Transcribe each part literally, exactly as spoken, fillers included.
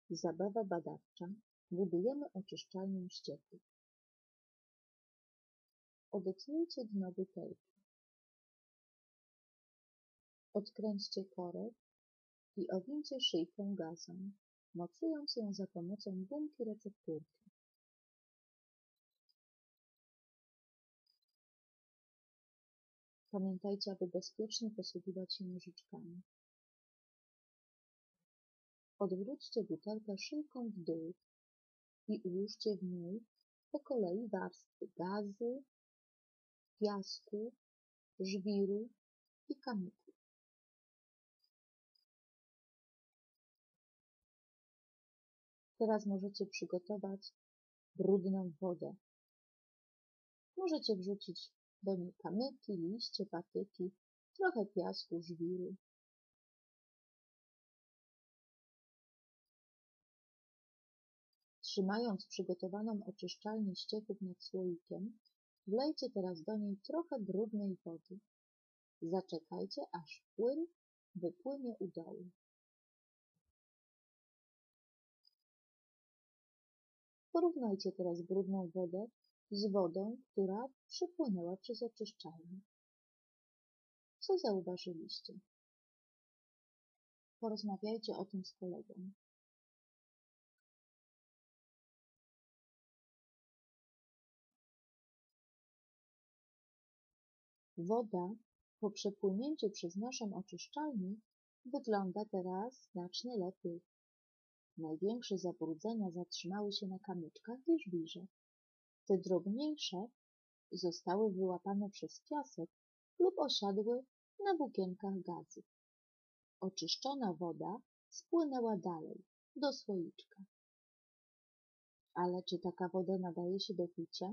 Zabawa badawcza. Budujemy oczyszczalnię ścieków. Odetnijcie dno butelki. Odkręćcie korek i owincie szyjką gazem, mocując ją za pomocą gumki recepturki. Pamiętajcie, aby bezpiecznie posługiwać się nożyczkami. Odwróćcie butelkę szyjką w dół i ułóżcie w niej po kolei warstwy gazy, piasku, żwiru i kamyków. Teraz możecie przygotować brudną wodę. Możecie wrzucić do niej kamyki, liście, patyki, trochę piasku, żwiru. Trzymając przygotowaną oczyszczalnię ścieków nad słoikiem, wlejcie teraz do niej trochę brudnej wody. Zaczekajcie, aż płyn wypłynie u dołu. Porównajcie teraz brudną wodę z wodą, która przypłynęła przez oczyszczalnię. Co zauważyliście? Porozmawiajcie o tym z kolegą. Woda po przepłynięciu przez naszą oczyszczalnię wygląda teraz znacznie lepiej. Największe zabrudzenia zatrzymały się na kamyczkach i żwirze. Te drobniejsze zostały wyłapane przez piasek lub osiadły na włókienkach gazy. Oczyszczona woda spłynęła dalej, do słoiczka. Ale czy taka woda nadaje się do picia?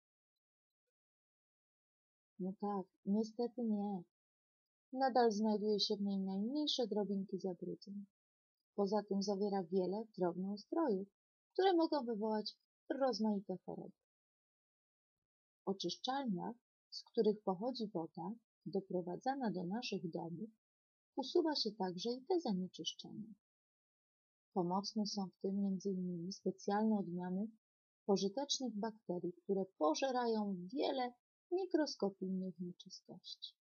No tak, niestety nie. Nadal znajduje się w niej najmniejsze drobinki zabrudzeń. Poza tym zawiera wiele drobnoustrojów, które mogą wywołać rozmaite choroby. W oczyszczalniach, z których pochodzi woda doprowadzana do naszych domów, usuwa się także i te zanieczyszczenia. Pomocne są w tym między innymi specjalne odmiany pożytecznych bakterii, które pożerają wiele mikroskopijnych nieczystości.